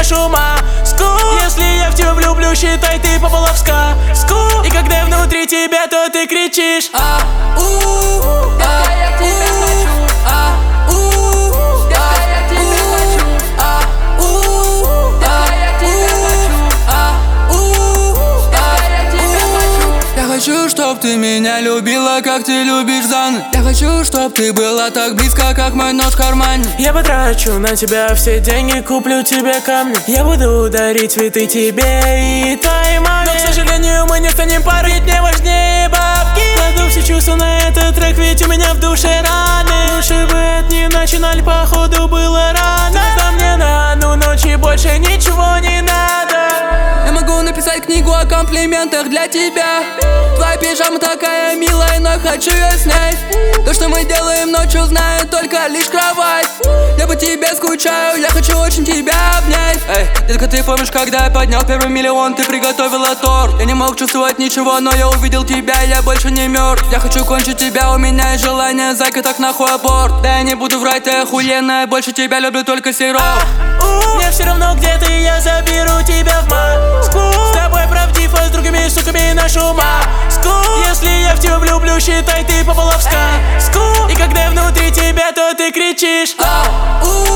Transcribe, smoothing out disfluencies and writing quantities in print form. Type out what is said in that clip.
нашу маску. Если я в тебя влюблю, считай, ты попала в сказку. И когда внутри тебя, то ты кричишь Хочу, чтоб ты меня любила, как ты любишь Заны. Я хочу, чтоб ты была так близко, как мой нож в кармане. Я потрачу на тебя все деньги, куплю тебе камни. Я буду дарить цветы тебе и твоей маме. Но, к сожалению, мы не станем парой, ведь мне важнее бабки. Кладу все чувства на этот трек, ведь у меня в душе раны. Лучше бы это не начинали, походу было рано. Звезда мне на одну ночь и больше ничего не надо. Я могу написать книгу о комплиментах для тебя. Твоя пижама такая милая, но хочу ее снять. То, что мы делаем ночью, знает только лишь кровать. Я по тебе скучаю, я хочу очень тебя обнять. Эй, детка, ты помнишь, когда я поднял первый миллион, ты приготовила торт. Я не мог чувствовать ничего, но я увидел тебя, я больше не мертв. Я хочу кончить тебя, у меня есть желание, зайка, так нахуй аборт. Да я не буду врать, ты охуенная, больше тебя люблю только сироп. Мне все равно, где ты, я заберу тебя в Москву. С тобой правдив, а с другими суками нашу маску. Если я в тебя влюблю, считай, ты попала в сказку. И когда внутри тебя, то ты кричишь